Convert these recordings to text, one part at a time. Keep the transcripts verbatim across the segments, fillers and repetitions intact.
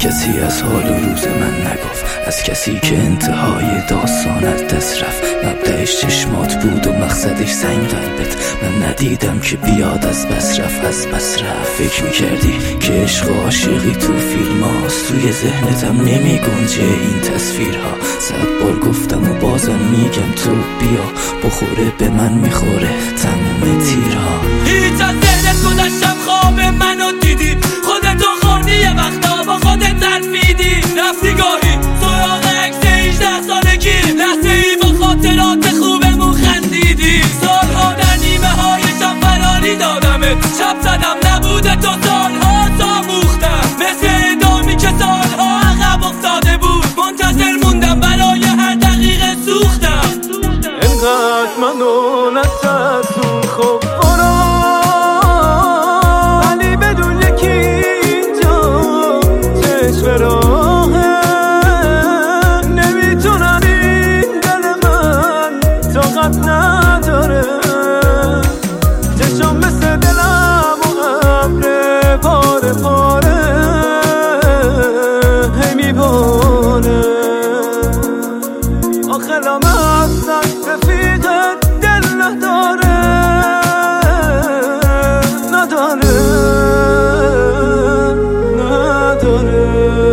کسی از حال و روز من نگفت، از کسی که انتهای داستان از دست رفت. مبدأش چشمات بود و مقصدش سنگ قلبت. من ندیدم که بیاد از بس رفت، از بس رفت. فکر میکردی که عشق و عاشقی تو فیلم هاست، توی ذهنتم نمی گنجه این تصویرها. صد بار گفتم و بازم میگم تو بیا، بخوره به من میخوره تموم تیرها. هیچ از ذهنت گذاشتم خواب منو دیدی، خودتو خوردی یه وقتا با خودت ترفیدی. رفتی گاهی سراغ عکس هجده سالگی، لحظه ای با خاطرات خوبمون خندیدی. سالها در نیمه های شب فراری دادمت، شب زدم نبوده تو سالها ساموختم، مثل ادامی که سالها عقب افتاده بود. منتظر موندم برای هر دقیقه سوختم. انقدر منو نترسون خب نداره. چشم مثل دلم و ابر پاره پاره هی میباره. آخرم اصلا رفیق دل نداره نداره نداره.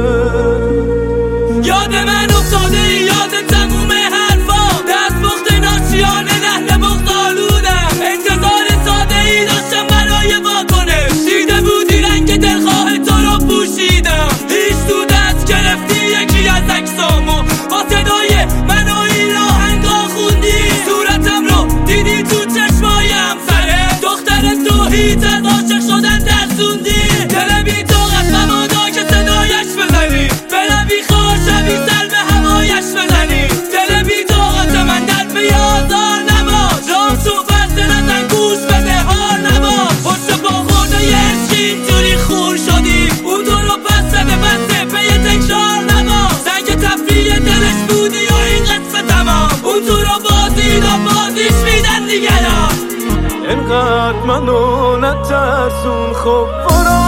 یاد من افتاده ای، یاد تموم حرفا، دست بخت ناشیان لحن بخت آلودم. انتظار ساده ای داشتم برای واکنش، دیده بودی رنگ دلخواه تو رو پوشیدم. هیچ تو دست گرفتی یکی از عکسامو، با صدای من و این آهنگا خوندی. صورتم رو دیدی تو چشمای همسره، دختر تو هیچ از عاشق شدن ترسوندی. دل بی طاقت مبادا که صدایش بزنی، بروی خواه شوی سر به هوایش بزنی. دل بی طاقت من در پی آزار نباش، راه تو بسته نزن گوش بده حال نباش. پشت پا خورده یه عشقی اینجوری خور شدی، اون تو رو بسته به بسته پی تکرار نباش. زنگ تفریح دلش بودی و این قصه تمام، اون تو رو بازید و بازیش میدن دیگران. انقدر منو نترسون خب برو،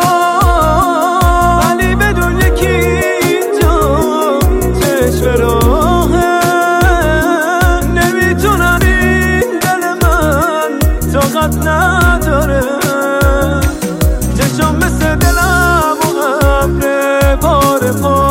ولی بدون یکی اینجا چشم راهه. نمیتونم این دل من طاقت نداره. چشم مثل دلم و ابر پاره پاره